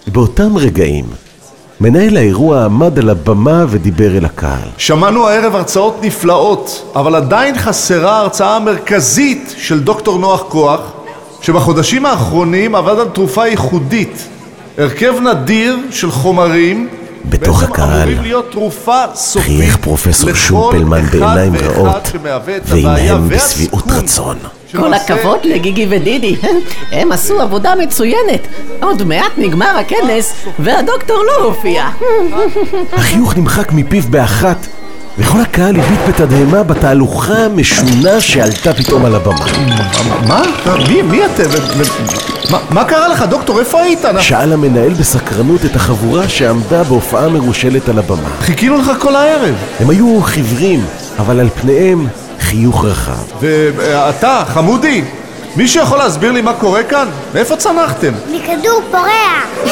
באותם רגעים, מנהל האירוע עמד על הבמה ודיבר אל הקהל. שמענו הערב הרצאות נפלאות, אבל עדיין חסרה ההרצאה המרכזית של דוקטור נוח כוח, שבחודשים האחרונים עבד על תרופה ייחודית, הרכב נדיר של חומרים, בתוך הקהל חייך פרופסור שומפלמן בעיניים רעות ועינהם בשביעות רצון. כל הכבוד לגיגי ודידי, הם עשו עבודה מצוינת. עוד מעט נגמר הכנס והדוקטור לא הופיע. החיוך נמחק מפיו באחת וכל הקהל הביט בתדהמה בתהלוכה המשונה שעלתה פתאום על הבמה. מה? מי אתם? מה קרה לך, דוקטור? איפה היית? שאל המנהל בסקרנות את החבורה שעמדה בהופעה מרושלת על הבמה. חיכינו לך כל הערב. הם היו חיוורים, אבל על פניהם חיוך רחב. ואתה, חמודי, מישהו יכול להסביר לי מה קורה כאן? מאיפה צנחתם? מכדור פורח.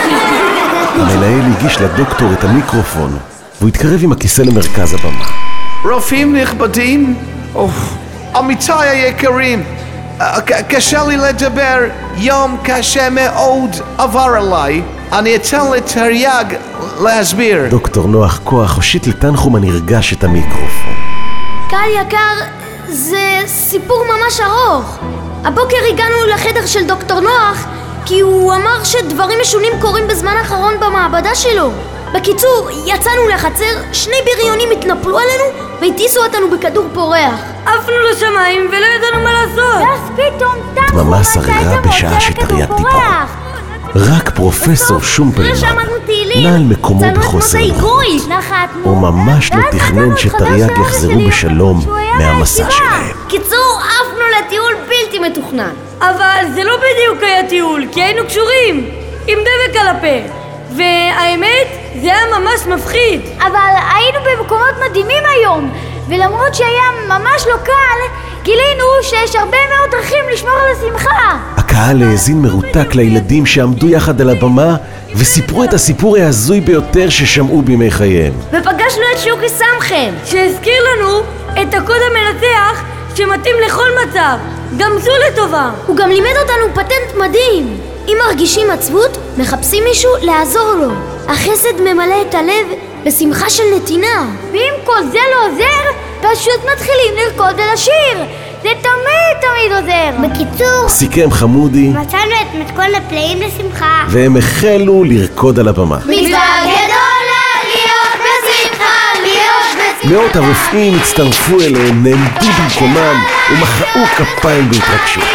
המנהל הגיש לדוקטור את המיקרופון והוא התקרב עם הכיסא למרכז הבמה. רופאים נכבדים, עמיתיי היקרים, קשה לי לדבר, יום קשה מאוד עבר עליי, אני אתן לתרי"ג להסביר. דוקטור נוח כוח הושיט לתנחום הנרגש את המיקרופון. קהל יקר, זה סיפור ממש ארוך. הבוקר הגענו לחדר של דוקטור נוח כי הוא אמר שדברים משונים קורים בזמן האחרון במעבדה שלו. בקיצור, יצאנו לחצר, שני בריונים התנפלו עלינו והטיסו אותנו בכדור פורח. עפנו לשמיים ולא ידענו מה לעשות. ואז פתאום דממה שררה בשעה שתרי"ג דיבר. רק פרופסור שומפלמן נע על מקומו בחוסר נוחות. הוא ממש לא תכנן שתרי"ג יחזרו בשלום מהמסע שלהם. קיצור, עפנו לטיול בלתי מתוכנן. אבל זה לא בדיוק היה טיול, כי היינו קשורים עם דבק על הפה. והאמת, זה היה ממש מפחיד. אבל היינו במקומות מדהימים היום, ולמרות שהיה ממש לא קל, גילינו שיש הרבה מאוד דרכים לשמור על השמחה. הקהל האזין מרותק לילדים שעמדו יחד על הבמה וסיפרו את הסיפור ההזוי ביותר ששמעו בימי חייהם. ופגשנו את שוקי סמכם, שהזכיר לנו את הקוד המנצח שמתאים לכל מצב, גם זו לטובה. הוא גם לימד אותנו פטנט מדהים. אם מרגישים עצבות, מחפשים מישהו לעזור לו. החסד ממלא את הלב בשמחה של נתינה. ואם כל זה לא עוזר, פשוט מתחילים לרקוד ולשיר. זה תמיד עוזר. בקיצור, סיכם חמודי, מצאנו את מתכון הפלאים לשמחה. והם החלו לרקוד על הבמה. מצווה גדולה להיות בשמחה, להיות בשמחה. מאות הרופאים הצטרפו אליהם, נעמדו במקומם ומחאו כפיים בהתרגשות.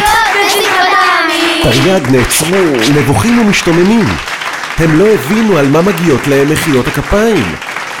תרי"ג נעצרו, נבוכים ומשתוממים. הם לא הבינו על מה מגיעות להם מחיאות הכפיים.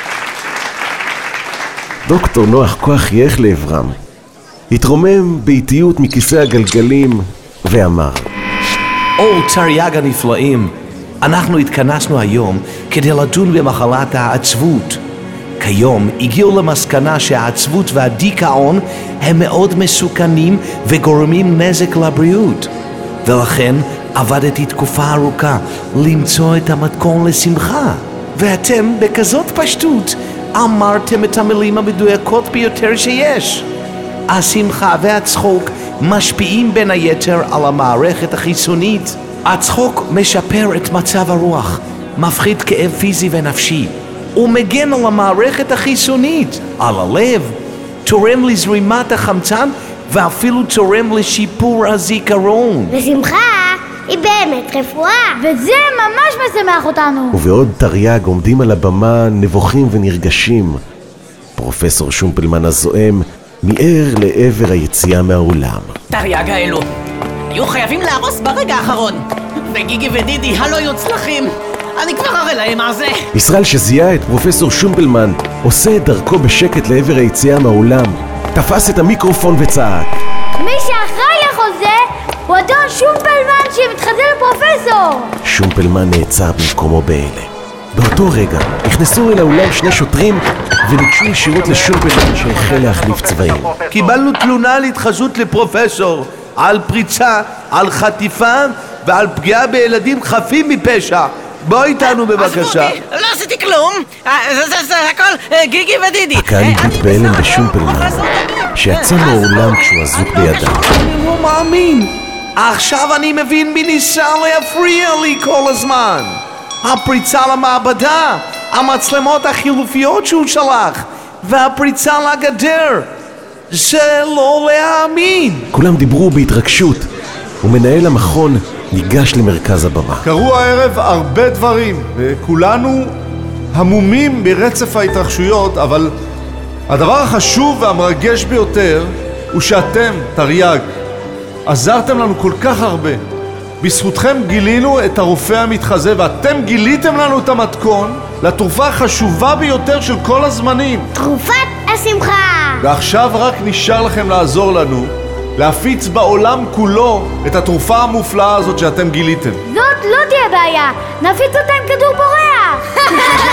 דוקטור נוח כוח חייך לעברם, התרומם באיטיות מכיסא הגלגלים ואמר: תרי"ג הנפלאים, אנחנו התכנסנו היום כדי לדון במחלת העצבות. כיום הגיעו למסקנה שהעצבות והדיכאון הם מאוד מסוכנים וגורמים נזק לבריאות. ולכן עבדתי תקופה ארוכה למצוא את המתכון לשמחה. ואתם בכזאת פשטות אמרתם את המילים המדויקות ביותר שיש. השמחה והצחוק משפיעים בין היתר על המערכת החיסונית. הצחוק משפר את מצב הרוח, מפחית כאב פיזי ונפשי, ומגן על המערכת החיסונית, על הלב, תורם לזרימת החמצן ואפילו תורם לשיפור הזיכרון. ושמחה היא באמת רפואה, וזה ממש משמח אותנו. ובעוד תרי"ג עומדים על הבמה נבוכים ונרגשים, פרופסור שומפלמן הזועם מיהר לעבר היציאה מהאולם. תרי"ג האלו יהיו חייבים להרוס ברגע האחרון, וגיגי ודידי הלא יוצלחים, אני כבר אראה להם מה זה. ישראל שזיהה את פרופסור שומפלמן עושה את דרכו בשקט לעבר היציאה מהאולם, תפס את המיקרופון וצעק: מי שאחראי לכל זה הוא אדון שומפלמן שמתחזה לפרופסור. שומפלמן נעצר במקומו בהלם. באותו רגע נכנסו אל האולם שני שוטרים וניגשו ישירות לשומפלמן שהחל להחליף צבעים. קיבלנו תלונה על התחזות לפרופסור, על פריצה, על חטיפה ועל פגיעה בילדים חפים מפשע. בוא איתנו בבקשה. לא עשיתי כלום, זה הכל גיגי ודידי. הקהל הביט בהלם בשומפלמן שיצא מהאולם כשהוא אזוק בידם. אני לא מאמין. עכשיו אני מבין מי ניסה להפריע לי כל הזמן. הפריצה למעבדה, המצלמות החילופיות שהוא שלח, והפריצה לגדר. זה לא להאמין. כולם דיברו בהתרגשות, ומנהל המכון ניגש למרכז הבמה. קרו הערב הרבה דברים, וכולנו המומים ברצף ההתרחשויות, אבל הדבר החשוב והמרגש ביותר הוא שאתם, תרי"ג, עזרתם לנו כל כך הרבה. בזכותכם גילינו את הרופא המתחזה, ואתם גיליתם לנו את המתכון לתרופה החשובה ביותר של כל הזמנים, תרופת השמחה. ועכשיו רק נשאר לכם לעזור לנו להפיץ בעולם כולו את התרופה המופלאה הזאת שאתם גיליתם. זאת לא תהיה בעיה, נפיץ אותה עם כדור בורח.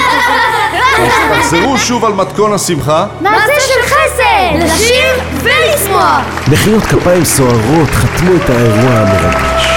תחזרו שוב על מתכון השמחה. מעשה של חסד, לשיר ולשמוח. מחיאות כפיים סוערות חתמו את האירוע המרגש.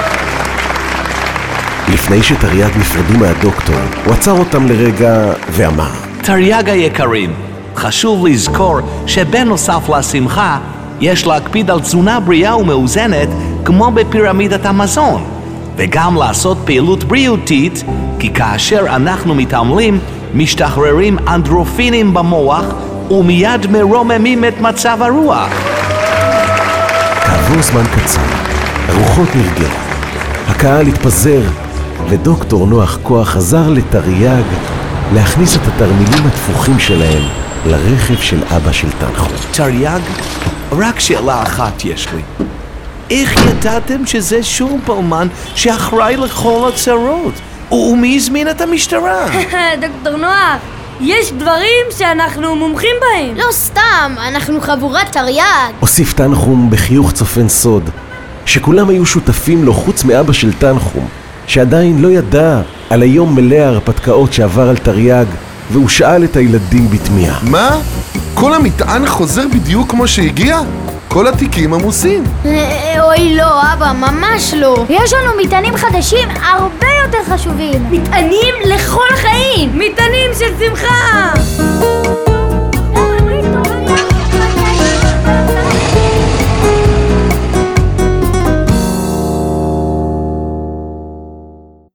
לפני שתרי"ג נפרדו מהדוקטור, הוא עצר אותם לרגע ואמר: תרי"ג היקרים, חשוב לזכור שבנוסף לשמחה יש להקפיד על תזונה בריאה ומאוזנת כמו בפירמידת המזון, וגם לעשות פעילות בריאותית, כי כאשר אנחנו מתעמלים משתחררים אנדרופינים במוח ומיד מרוממים את מצב הרוח. כעבור זמן קצר, הרוחות נרגעו, הקהל התפזר, ודוקטור נוח כוח חזר לתרי"ג להכניס את התרמילים התפוחים שלהם לרכב של אבא של תנחום. תרי"ג, רק שאלה אחת יש לי. איך ידעתם שזה שומפלמן שאחראי לכל הצרות? ומי הזמין את המשטרה? דוקטור נוח, יש דברים שאנחנו מומחים בהם. לא סתם, אנחנו חבורת תרי"ג. הוסיף תנחום בחיוך צופן סוד, שכולם היו שותפים לו חוץ מאבא של תנחום, שעדיין לא ידע על היום מלא ההרפתקאות שעבר על תרי"ג, והוא שאל את הילדים בתמיהה: מה? כל המטען חוזר בדיוק כמו שהגיע? כל התיקים עמוסים. אוי לא, אבא, ממש לא. יש לנו מטענים חדשים הרבה יותר חשובים. מטענים לכל החיים. מטענים של שמחה.